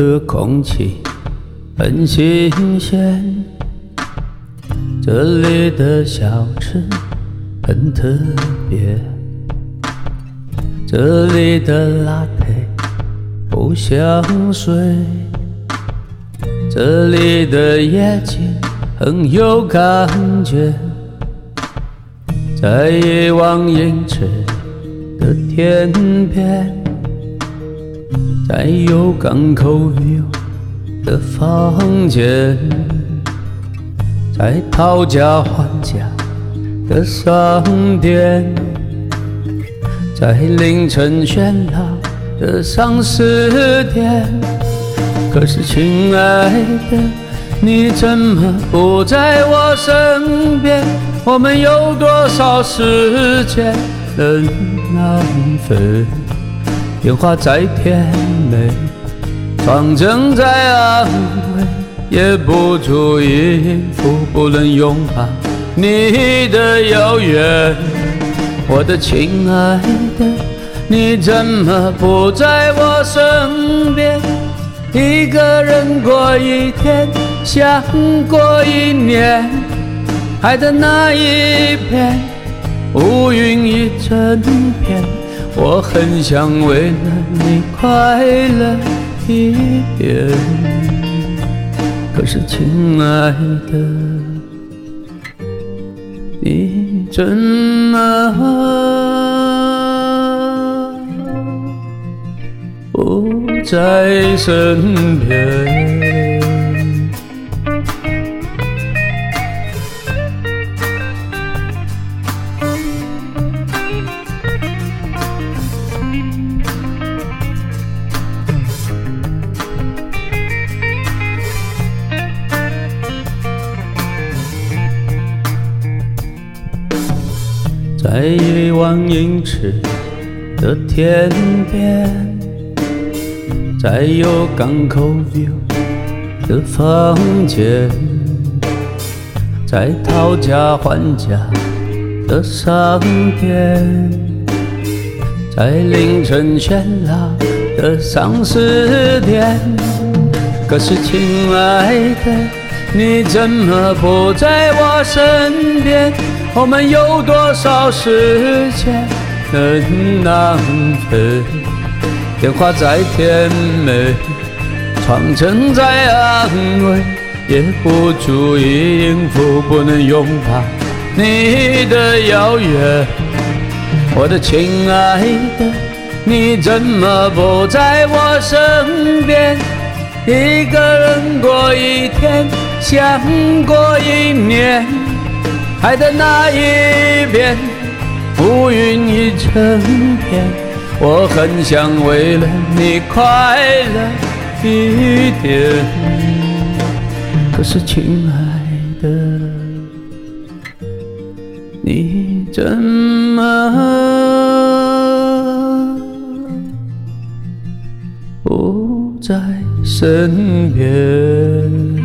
的空气很新鲜，这里的小吃很特别，这里的拉菲不像水，这里的夜景很有感觉，在一望映池的天边，在有港口 view 的房间，在讨价还价的商店，在凌晨喧闹的上市店。可是亲爱的，你怎么不在我身边？我们有多少时间能浪费？电话再甜美，床正在安慰，也不足以应付不能拥抱你的遥远。我的亲爱的，你怎么不在我身边？一个人过一天，像过一年，海的那一边，乌云一整片。我很想为了你快乐一点，可是亲爱的，你怎么不在身边？在一望映池的天边，在有港口 view 的房间，在讨价还价的商店，在凌晨喧闹的上市店。可是亲爱的，你怎么不在我身边？我们有多少时间能浪费？电话再甜美，床正在安慰，也不足以应付不能拥抱你的遥远。我的亲爱的，你怎么不在我身边？一个人过一天，像过一年，海的那一边，乌云一整片。我很想为了你快乐一点，可是亲爱的，你怎么不在身边？